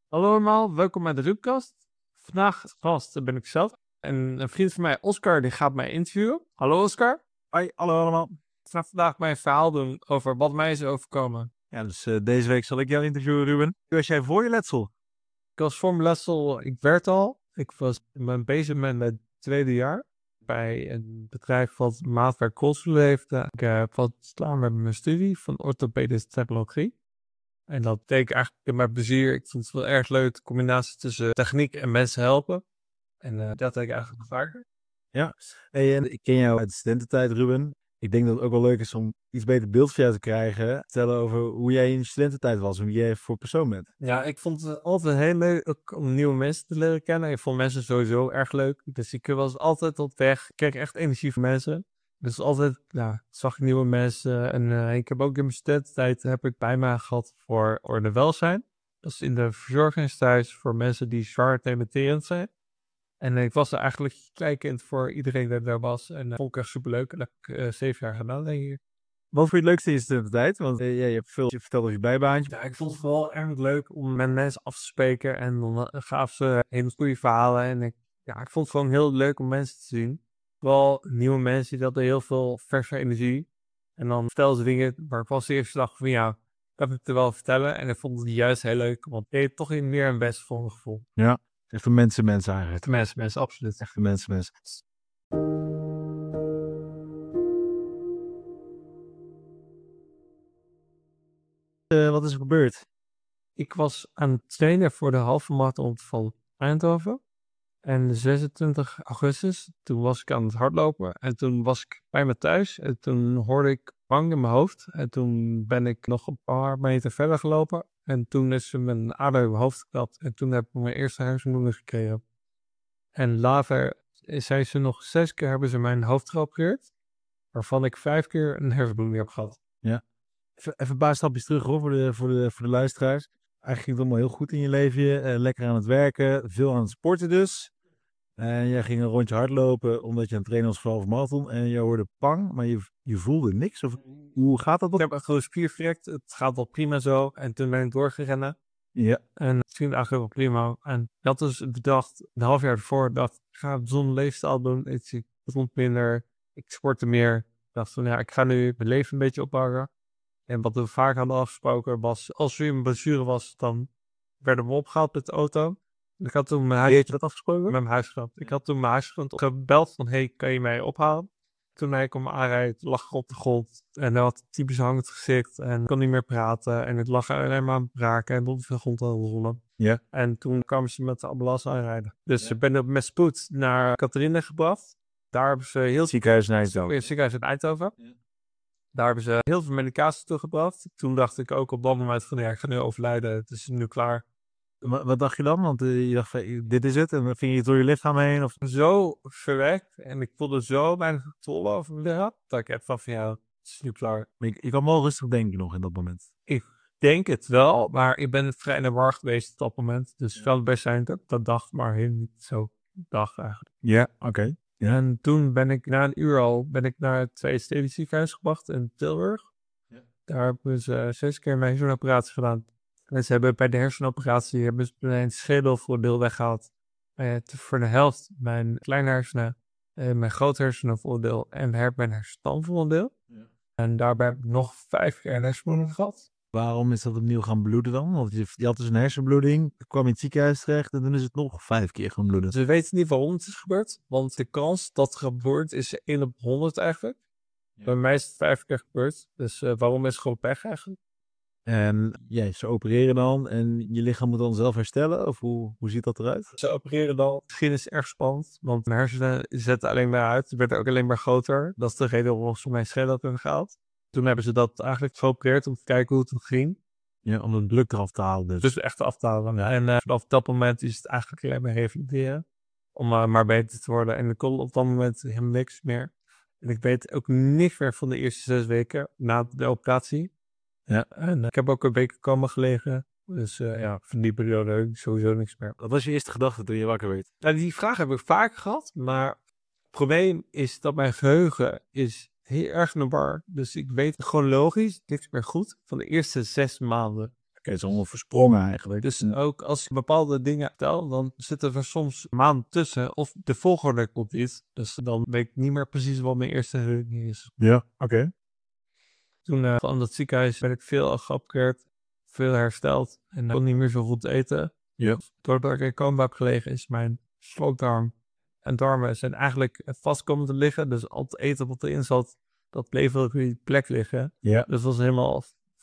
Hallo allemaal, welkom bij de Rubcast. Vandaag als gast ben ik zelf en een vriend van mij, Oscar, die gaat mij interviewen. Hallo Oscar. Hoi, hallo allemaal. Ik ga vandaag mijn verhaal doen over wat mij is overkomen. Ja, dus deze week zal ik jou interviewen, Ruben. Hoe was jij voor je letsel? Ik was voor mijn letsel, ik werd al. Ik ben bezig met mijn tweede jaar bij een bedrijf wat maatwerk koolstoel heeft. Ik heb wat staan met mijn studie van orthopedische technologie. En dat deed ik eigenlijk met plezier. Ik vond het wel erg leuk, de combinatie tussen techniek en mensen helpen. En dat deed ik eigenlijk vaker. Ja, hey, en ik ken jou uit de studententijd, Ruben. Ik denk dat het ook wel leuk is om iets beter beeld van jou te krijgen. Vertellen over hoe jij in je studententijd was en wie jij voor persoon bent. Ja, ik vond het altijd heel leuk ook om nieuwe mensen te leren kennen. Ik vond mensen sowieso erg leuk. Dus ik was altijd op weg. Ik kreeg echt energie van mensen. Dus altijd zag ik nieuwe mensen. En ik heb ook in mijn studententijd heb ik bij mij gehad voor orde welzijn. Dat is in de verzorgingstehuis voor mensen die zwaar dementerend zijn. En ik was er eigenlijk kijkend voor iedereen die daar was. En dat vond ik echt superleuk. En dat heb ik 7 jaar gedaan, denk ik. Wat vond je het leukste in je studententijd? Want je hebt veel verteld over je bijbaantje. Ja, ik vond het wel erg leuk om met mensen af te spreken. En dan gaven ze hele goede verhalen. En ik vond het gewoon heel leuk om mensen te zien. Wel nieuwe mensen die hadden heel veel verse energie. En dan vertelden ze dingen waar ik was de eerste dag van ja, dat heb ik er wel vertellen. En ik vond het juist heel leuk. Want het deed toch meer een best voor mijn gevoel. Ja, echt een mensen eigenlijk. Mensen, absoluut. Echt een mensen. Wat is er gebeurd? Ik was aan het trainen voor de halve marathon van Eindhoven. En 26 augustus, toen was ik aan het hardlopen. En toen was ik bij me thuis. En toen hoorde ik bang in mijn hoofd. En toen ben ik nog een paar meter verder gelopen. En toen is mijn ader in mijn hoofd gekapt. En toen heb ik mijn eerste hersenbloeding gekregen. En later zijn ze nog 6 keer hebben ze mijn hoofd geopereerd. Waarvan ik 5 keer een hersenbloeding heb gehad. Ja. Even een paar stapjes terug hoor, voor de luisteraars. Eigenlijk ging het allemaal heel goed in je leven. Lekker aan het werken, veel aan het sporten dus. En jij ging een rondje hardlopen omdat je aan het trainen was voor halve marathon. En je hoorde pang, maar je voelde niks. Of hoe gaat dat? Ik heb echt gewoon spier verrekt. Het gaat wel prima zo. En toen ben ik doorgerennen. Ja. En het ging eigenlijk wel prima. En ik had dus bedacht, een half jaar ervoor, dat ik ga een gezonde leefstijl doen. Ik dronk minder, ik sportte meer. Ik dacht van ik ga nu mijn leven een beetje opbouwen. En wat we vaak hadden afgesproken was, als er een blessure was, dan werden we opgehaald met de auto. En ik had toen mijn huisgenoot afgesproken met mijn huisgenoot. Ik had toen mijn huisgenoot gebeld van, hey, kan je mij ophalen? Toen hij kwam aanrijden, lag ik op de grond. En hij had typisch hangend gezicht en kon niet meer praten. En het lag alleen maar aan het braken en op de grond aan het rollen. Ja. En toen kwamen ze met de ambulance aanrijden. Dus ik ben met spoed naar Catharina gebracht. Daar hebben ze heel Ziekenhuis in Eindhoven. het ziekenhuis in Eindhoven. Ja. Daar hebben ze heel veel medicatie toegebracht. Toen dacht ik ook op dat moment van ik ga nu overlijden. Het is nu klaar. Wat dacht je dan? Want je dacht van, dit is het. En dan ging je door je lichaam heen? Of... Zo verwekt. En ik voelde zo weinig controle over me lichaam. Dat ik heb van ja, het is nu klaar. Je kan wel rustig denken nog in dat moment. Ik denk het wel. Maar ik ben vrij in de war geweest op dat moment. Dus het kan best zijn dat ik dat dacht. Maar helemaal niet zo dacht eigenlijk. Ja, oké. Ja. En toen ben ik na een uur al naar het Tweede Stedelijk Ziekenhuis gebracht in Tilburg. Ja. Daar hebben ze 6 keer mijn hersenoperatie gedaan. En ze hebben bij de hersenoperatie hebben ze mijn schedelvoordeel weggehaald. Voor de helft mijn kleine hersenen, mijn grote hersenenvoordeel en mijn hersenstamvoordeel. Ja. En daarbij heb ik nog 5 keer een hersenbloeding gehad. Waarom is dat opnieuw gaan bloeden dan? Want je had dus een hersenbloeding, kwam in het ziekenhuis terecht en dan is het nog 5 keer gaan bloeden. Ze weten niet waarom het is gebeurd, want de kans dat het gebeurt is 1 op 100 eigenlijk. Ja. Bij mij is het 5 keer gebeurd, dus waarom is het gewoon pech eigenlijk? En ze opereren dan en je lichaam moet dan zelf herstellen? Of hoe ziet dat eruit? Ze opereren dan. Misschien is het erg spannend, want mijn hersenen zetten alleen maar uit. Ze werden ook alleen maar groter. Dat is de reden waarom ze mijn schedel hebben gehaald. Toen hebben ze dat eigenlijk geopereerd om te kijken hoe het ging. Ja, om het druk eraf te halen dus. Echt af te halen. Ja. En vanaf dat moment is het eigenlijk alleen maar revalideren. Om maar beter te worden. En ik kon op dat moment helemaal niks meer. En ik weet ook niks meer van de eerste 6 weken na de operatie. Ja, en ik heb ook een week komen gelegen. Dus van die periode heb ik sowieso niks meer. Wat was je eerste gedachte toen je wakker werd? Nou, die vraag heb ik vaak gehad. Maar het probleem is dat mijn geheugen is heel erg in de war. Dus ik weet chronologisch niks meer goed van de eerste 6 maanden. Oké, het is allemaal versprongen eigenlijk. Dus ook als ik bepaalde dingen vertel, dan zitten er soms maanden tussen. Of de volgorde komt niet. Dus dan weet ik niet meer precies wat mijn eerste herinnering is. Ja, oké. Toen van dat ziekenhuis werd ik veel geopereerd, veel hersteld. En kon niet meer zo goed eten. Ja. Doordat ik in coma heb gelegen, is mijn slokdarm en darmen zijn eigenlijk vast komen te liggen. Dus al het eten wat erin zat, dat bleef wel op die plek liggen. Ja. Dus dat was helemaal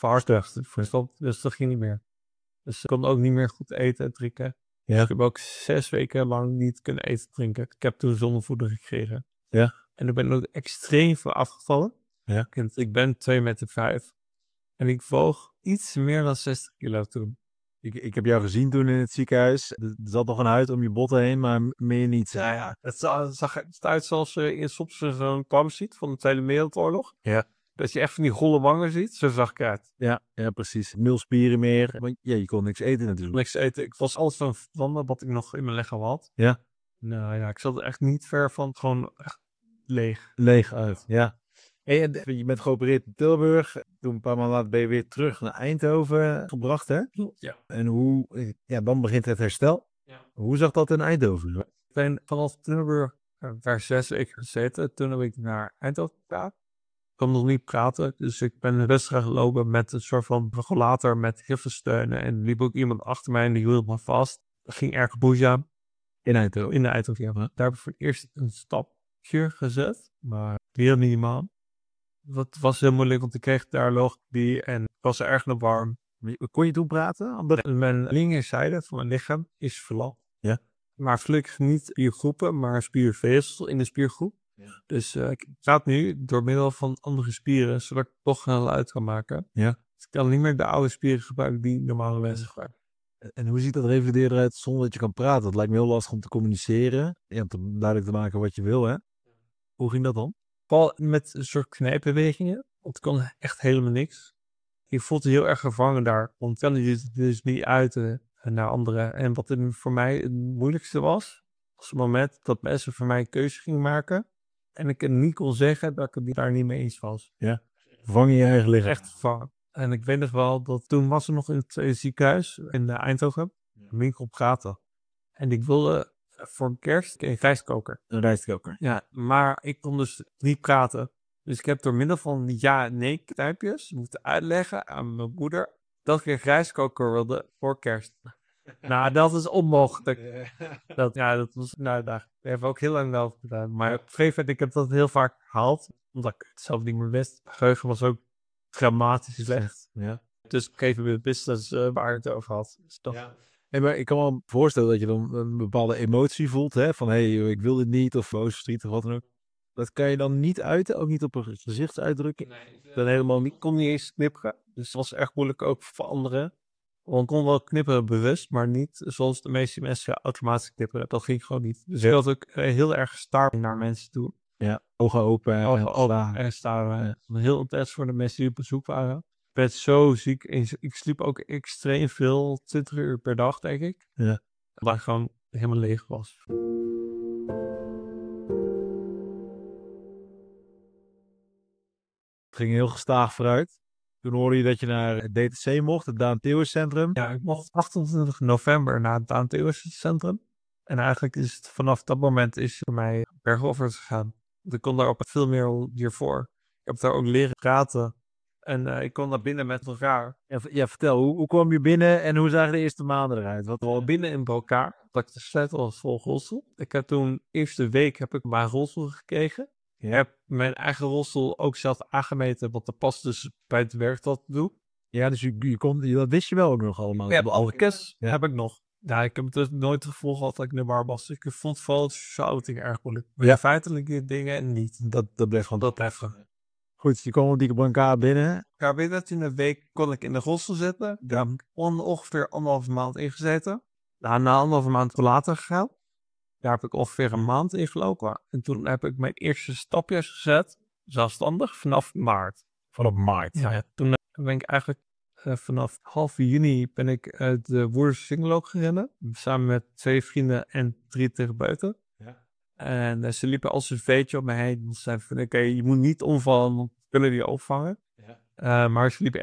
verstopt. Dus dat ging niet meer. Dus ik kon ook niet meer goed eten en drinken. Ja. Dus ik heb ook 6 weken lang niet kunnen eten en drinken. Ik heb toen zonnevoeding gekregen. Ja. En ik ben ook extreem veel afgevallen. Ja. Ik ben 2,5 meter. En ik woog iets meer dan 60 kilo toen. Ik heb jou gezien toen in het ziekenhuis. Er zat nog een huid om je botten heen, maar meer niet. Ja. Het zag eruit zoals je soms zo'n kwam ziet van de Tweede Wereldoorlog. Ja. Dat je echt van die golle wangen ziet. Zo zag ik eruit. Ja, precies. Nul spieren meer. Want je kon niks eten natuurlijk. Niks eten. Ik was alles van verbranden wat ik nog in mijn lichaam had. Ja. Nou ja, ik zat er echt niet ver van. Gewoon echt leeg. Leeg uit, ja. En je bent geopereerd in Tilburg. Toen een paar maanden later ben je weer terug naar Eindhoven gebracht, hè? Ja. En dan begint het herstel. Ja. Hoe zag dat in Eindhoven? Ik ben vanaf Tilburg daar 6 weken gezeten. Toen heb ik naar Eindhoven gepraat. Ik kon nog niet praten, dus ik ben rustig gelopen met een soort van regulator met hiftensteunen. En er liep ook iemand achter mij en die hield me vast. Dat ging erg boeizaam. In Eindhoven? In de Eindhoven, ja. Daar heb ik voor het eerst een stapje gezet, maar heel minimaal. Dat was heel moeilijk, want ik kreeg daar logopedie en het was erg nog warm. Kon je toen praten? Mijn linkerzijde van mijn lichaam is verlamd. Ja. Maar gelukkig niet spiergroepen, maar spiervezels in de spiergroep. Ja. Dus ik praat nu door middel van andere spieren, zodat ik toch snel uit kan maken. Ja. Dus ik kan niet meer de oude spieren gebruiken die normale mensen gebruiken. En hoe ziet dat revalideer eruit zonder dat je kan praten? Het lijkt me heel lastig om te communiceren. Ja, om duidelijk te maken wat je wil, hè? Hoe ging dat dan? Vooral met een soort knijpbewegingen, want ik kon echt helemaal niks. Je voelt je heel erg gevangen daar, want ik kan je dus niet uiten naar anderen. En wat voor mij het moeilijkste was het moment dat mensen voor mij een keuze gingen maken. En ik niet kon zeggen dat ik het daar niet mee eens was. Ja. Vang je eigen lichaam. Echt vervangen. En ik weet nog wel dat toen was er nog in het ziekenhuis in Eindhoven een winkel praten. En ik wilde voor kerst een rijstkoker. Een rijstkoker. Ja, maar ik kon dus niet praten. Dus ik heb door middel van ja en nee knijpjes moeten uitleggen aan mijn moeder dat ik een rijstkoker wilde voor kerst. Nou, dat is onmogelijk. Dat was een uitdaging. We hebben ook heel lang wel gedaan. Maar op een gegeven moment, ik heb dat heel vaak gehaald. Omdat ik het zelf niet meer wist. Mijn geheugen was ook dramatisch slecht. Ja. Dus op een gegeven moment wist dat waar ik het over had. Dus dat... Ja. Nee, maar ik kan me voorstellen dat je dan een bepaalde emotie voelt. Hè? Van ik wil dit niet of boos, verdrietig of wat dan ook. Dat kan je dan niet uiten, ook niet op een gezichtsuitdrukking. Nee, ik ben helemaal niet, kon niet eens knipperen. Dus het was echt moeilijk ook voor anderen. Want ik kon wel knipperen bewust, maar niet zoals de meeste mensen automatisch knipperen. Dat ging gewoon niet. Dus ik had ook heel erg staring naar mensen toe. Ja, ogen open. En staren. Heel intens voor de mensen die op bezoek waren. Ik werd zo ziek. Ik sliep ook extreem veel, 20 uur per dag, denk ik. Ja. Omdat ik gewoon helemaal leeg was. Het ging heel gestaag vooruit. Toen hoorde je dat je naar het DTC mocht, het Daan Theeuwers Centrum. Ja, ik mocht 28 november naar het Daan Theeuwers Centrum. En eigenlijk is het vanaf dat moment is voor mij bergafwaarts gegaan. Want ik kon daar op veel meer hiervoor. Ik heb daar ook leren praten. En ik kon naar binnen met elkaar. Ja, vertel, hoe kwam je binnen en hoe zagen de eerste maanden eruit? Wat wel binnen in elkaar, dat ik de sleutel was vol rolstoel. Ik heb toen de eerste week mijn rolstoel gekregen. Ik heb mijn eigen rolstoel ook zelf aangemeten, wat er past dus bij het werk dat ik doe. Ja, dus dat wist je wel ook nog allemaal. Ja, alle kennis heb ik nog. Ja, ik heb het dus nooit het gevoel gehad dat ik naar bar was. Dus ik vond vooral het sociale dingen erg moeilijk. Maar de feitelijke dingen niet. Dat blijft gewoon. Dat blijft gewoon. Goed, je kwam op die brancard binnen. Ja, binnen in een week kon ik in de rolstoel zitten. Daar heb ik ongeveer 1,5 maand in gezeten. Na 1,5 maand later gegaan. Daar heb ik ongeveer een maand in gelopen. En toen heb ik mijn eerste stapjes gezet. Zelfstandig vanaf maart. Vanaf maart? Ja. Toen ben ik eigenlijk vanaf half juni ben ik de Woerders Singeloop gerennen. Samen met 2 vrienden en 3 therapeuten. Ja. En ze liepen als een veetje op me heen. Ze zeiden van oké, je moet niet omvallen, want we kunnen die opvangen. Ja. Maar ze liepen echt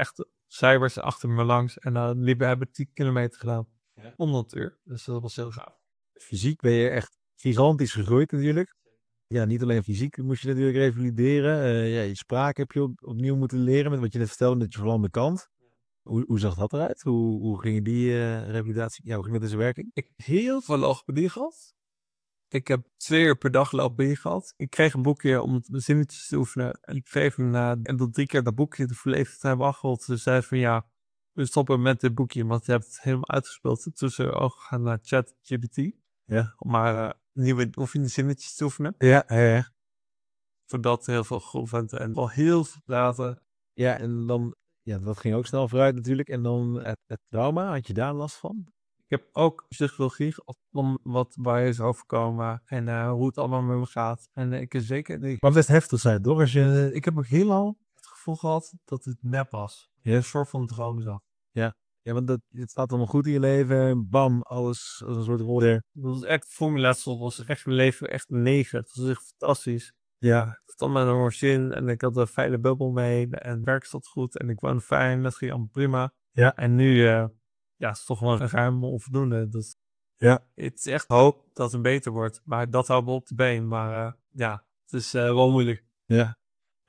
cijfers achter me langs. En dan hebben 10 kilometer gedaan. Ja. Om dat uur. Dus dat was heel gaaf. Fysiek ben je echt gigantisch gegroeid natuurlijk. Ja, niet alleen fysiek moest je natuurlijk revalideren. Je spraak heb je opnieuw moeten leren met wat je net vertelde met je verlamde kant. Hoe zag dat eruit? Hoe ging die revalidatie? Ja, hoe ging dat in zijn werking? Ik heb heel veel logopedie gehad. Ik heb 2 uur per dag logopedie gehad. Ik kreeg een boekje om de zinnetjes te oefenen. En ik kreeg hem en dat 3 keer dat boekje te volledig te hebben afgerond. Ze zei van ja, we stoppen met dit boekje, want je hebt het helemaal uitgespeeld. Toen zijn we ook gegaan naar ChatGPT. Ja. Om maar nieuwe zinnetjes te oefenen. Ja. Voordat heel veel groeven en wel heel veel praten. Ja, en dan, ja, dat ging ook snel vooruit natuurlijk. En dan het trauma, had je daar last van? Ik heb ook psychologie, wat bij is overkomen en hoe het allemaal met me gaat. En ik is zeker... Maar best heftig zijn, toch? Ik heb ook heel lang het gevoel gehad dat het nep was. Een soort van droom zag. Ja, want het staat allemaal goed in je leven. Bam, alles als een soort rodder. Dat was echt voor mijn letsel, was echt mijn leven echt een 9. Het was echt fantastisch. Ja. Het had me nog zin en ik had een fijne bubbel mee en werk zat goed en ik woonde fijn, dat ging allemaal prima. Ja. En nu, ja, het is toch wel ruim onvoldoende. Dus Ja. het is echt hoop dat het beter wordt, maar dat houdt me op de been. Maar ja, het is wel moeilijk. Ja.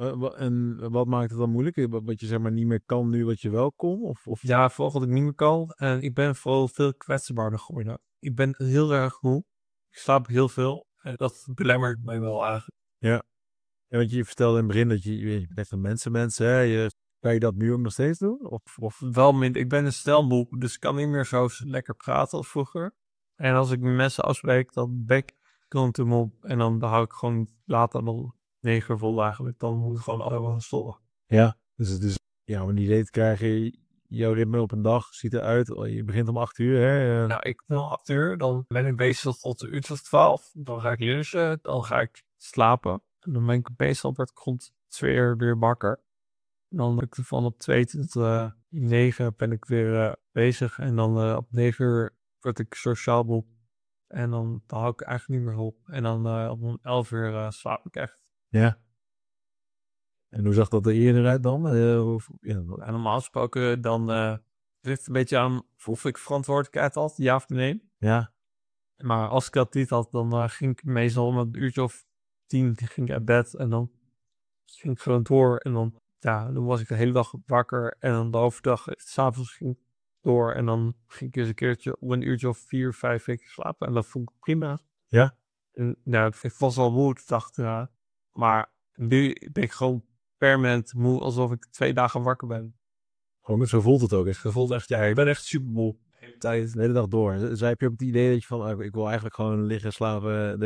En wat maakt het dan moeilijk? Wat je zeg maar niet meer kan nu wat je wel kon? Of... Ja, vooral wat ik niet meer kan. En ik ben vooral veel kwetsbaarder geworden. Ik ben heel erg moe. Ik slaap heel veel. En dat belemmert mij wel eigenlijk. Ja. Ja, want je vertelde in het begin dat je bent echt een mensen, hè? Kan je dat nu ook nog steeds doen? Of wel minder. Ik ben een stelmoe, dus ik kan niet meer zo lekker praten als vroeger. En als ik met mensen afspreek, dan ben ik hem op. En dan hou ik gewoon later nog 9 uur vol eigenlijk. Dan moet ik gewoon allemaal stoppen. Ja, dus het is, ja, om een idee te krijgen, jouw ritme op een dag ziet eruit. Je begint om 8 uur, hè? Nou, ik ben om 8 uur, dan ben ik bezig tot de uur tot 12. Dan ga ik lunchen, dan ga ik slapen. En dan ben ik meestal word ik rond 2 uur weer wakker. Dan ben ik van op 2 tot 9 ben ik weer bezig. En dan op 9 uur word ik sociaal moe. En dan hou ik eigenlijk niet meer op. En dan om 11 uur slaap ik echt. Ja. En hoe zag dat er eerder uit dan? En normaal gesproken dan ligt het een beetje aan of ik verantwoordelijkheid had, ja of nee. Ja. Maar als ik dat niet had, dan ging ik meestal om een uurtje of 10 ging ik uit bed. En dan ging ik gewoon door. En dan was ik de hele dag wakker. En dan de overdag, 's avonds ging ik door. En dan ging ik eens een keertje om een uurtje of 4, 5 weken slapen. En dat vond ik prima. Ja. En ik was al moe, dacht ik. Maar nu ben ik gewoon permanent moe, alsof ik 2 dagen wakker ben. Gewoon, zo voelt het ook echt. Je voelt echt, ik ben echt super moe. De hele tijd, de hele dag door. Dus heb je ook het idee dat je van, ik wil eigenlijk gewoon liggen, slapen.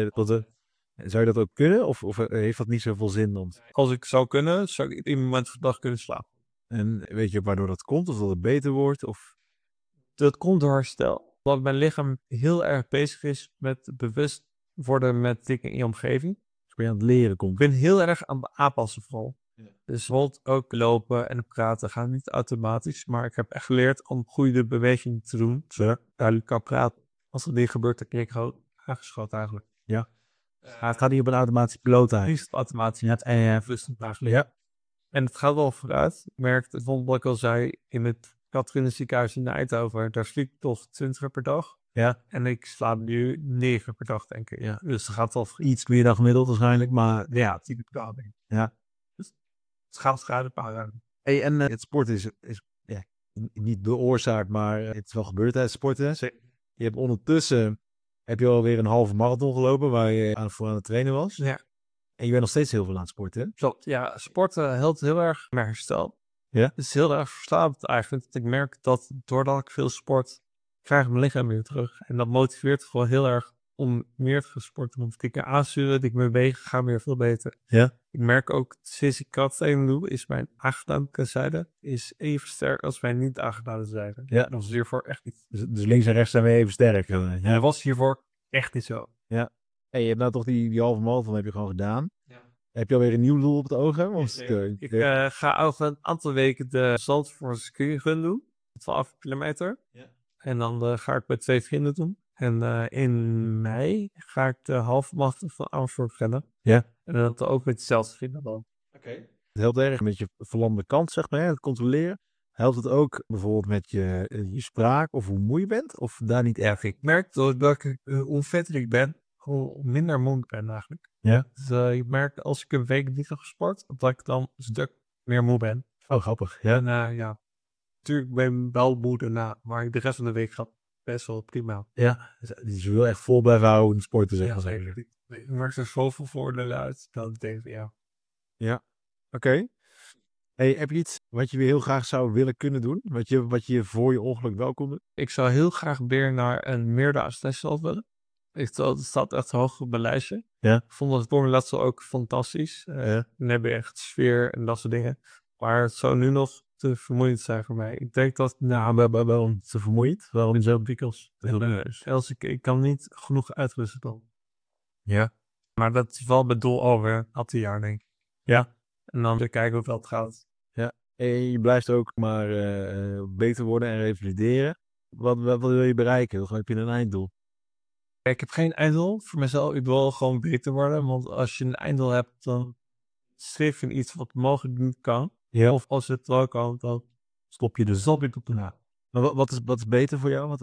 Zou je dat ook kunnen? Of heeft dat niet zoveel zin dan? Als ik zou kunnen, zou ik in een moment van de dag kunnen slapen. En weet je waardoor dat komt? Of dat het beter wordt? Of... Dat komt door herstel. Omdat mijn lichaam heel erg bezig is met bewust worden met dingen in je omgeving. Dus ben je aan het leren Ik komt. ben heel erg aan het aanpassen vooral. Ja. Dus bijvoorbeeld ook lopen en praten gaat niet automatisch. Maar ik heb echt geleerd om goede bewegingen te doen. Zodat ik duidelijk kan praten. Als er dingen gebeurt, dan krijg ik gewoon aangeschoten eigenlijk. Ja. Het gaat niet op een automatische piloot uit. Niet automatisch. Ja, bewust eigenlijk. Ja. En het gaat wel vooruit. Ik merkte, bijvoorbeeld wat ik al zei, in het Katrien ziekenhuis in Eindhoven, daar sliep ik toch 20 uur per dag. Ja. En ik slaap nu 9 uur per dag, denk ik. Ja. Dus het gaat wel Iets meer dan gemiddeld waarschijnlijk, maar... ja, 10 uur per dag, denk ik. Ja. Dus het gaat een paar dagen. Hey, en het sport is ja, niet de oorzaak, maar het is wel gebeurd tijdens sporten. Je hebt ondertussen, heb je alweer een halve marathon gelopen, waar je voor aan het trainen was. Ja. En je bent nog steeds heel veel aan het sporten. Klopt. Ja, sporten helpt heel erg met herstel. Ja. Het is heel erg verslavend eigenlijk. Ik merk dat doordat ik veel sport, krijg ik mijn lichaam weer terug. En dat motiveert gewoon heel erg om meer te gaan sporten. Want ik kan aansturen, dat ik me bewegen, ga weer veel beter. Ja. Ik merk ook, sinds ik krachttraining doe, is mijn aangedane zijde is even sterk als mijn niet aangedane zijde. Ja. Dat was hiervoor echt niet. Dus links en rechts zijn weer even sterk. Ja, dat was hiervoor echt niet zo. Hey, je hebt nou toch die halve marathon heb je gewoon gedaan. Ja. Heb je alweer een nieuw doel op het oog? Hè? Ik ga over een aantal weken de Zandvoortse skiën doen. 12 kilometer. Ja. En dan ga ik met 2 vrienden doen. En in mei ga ik de halve marathon van Amersfoort rennen. Ja. En dat ook met dezelfde vrienden dan. Oké. Het helpt erg met je verlamde kant, zeg maar, het controleren. Helpt het ook bijvoorbeeld met je spraak of hoe moe je bent? Of daar niet echt? Ik merk dat ik, hoe vetter ik ben, hoe minder moe ik ben eigenlijk. Ja? Dus je merkt als ik een week niet heb gesport, dat ik dan een stuk meer moe ben. Oh, grappig. Ja? En ja, natuurlijk ben ik wel moe daarna, maar de rest van de week gaat best wel prima. Ja. Dus je wil echt vol blijven houden in sporten, zeg Ja, maar. zeker. Ik merk er zoveel voordelen uit, dat ik denk, ja. Ja. Oké. Hey, heb je iets wat je weer heel graag zou willen kunnen doen? Wat je voor je ongeluk wel kon doen? Ik zou heel graag weer naar een meerdaagse willen. Het staat echt hoog op mijn lijstje. Ja. Ik vond het Formule ook fantastisch. Ja. Dan heb je echt sfeer en dat soort dingen. Maar het zou nu nog te vermoeiend zijn voor mij. Ik denk dat, Waarom te vermoeiend? Waarom in zo'n wikkels heel leuk. Als ik kan niet genoeg uitrusten dan. Ja. Maar dat is wel bedoel over had een jaar, denk ik. Ja. En dan weer kijken hoe het gaat. En je blijft ook maar beter worden en revalideren. Wat wil je bereiken? Of heb je een einddoel? Ik heb geen einddoel voor mezelf. Ik wil gewoon beter worden. Want als je een einddoel hebt, dan streef je iets wat mogelijk niet kan. Ja. Of als het wel kan, dan Stop je dus. stop ik op de naam. Maar wat is beter voor jou?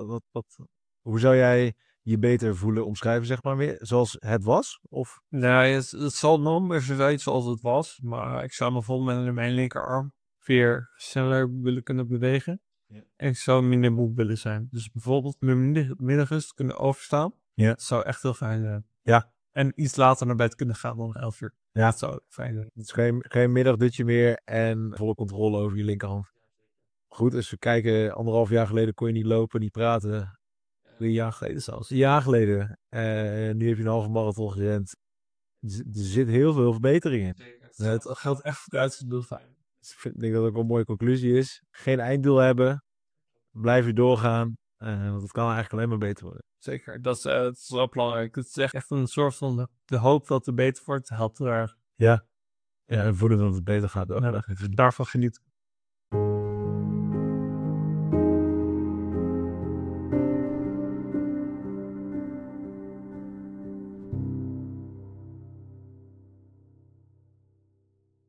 Hoe zou jij je beter voelen, omschrijven, zeg maar weer? Zoals het was? Of? Nee, het zal nog meer zo zijn zoals het was. Maar ik zou me bijvoorbeeld met mijn linkerarm weer sneller willen kunnen bewegen. Ja. En ik zou minder moe willen zijn. Dus bijvoorbeeld mijn middagrust kunnen overstaan. Ja. Dat zou echt heel fijn zijn. Ja. En iets later naar bed kunnen gaan dan 11 uur. Ja. Dat zou fijn zijn. Het is geen middagdutje meer en volle controle over je linkerhand. Goed, dus we kijken, 1,5 jaar geleden kon je niet lopen, niet praten. 3 jaar geleden zelfs. Een jaar geleden. Nu heb je een halve marathon gerend. Er zit heel veel verbetering in. Het geldt echt voor Duitsers heel fijn. Dus ik denk dat het ook een mooie conclusie is. Geen einddoel hebben. Blijf je doorgaan. Want het kan eigenlijk alleen maar beter worden. Zeker, dat is wel belangrijk. Het is echt een soort van de hoop dat het beter wordt, helpt heel erg. Ja. Ja, en voelen dat het beter gaat ook. Daarvan geniet ik.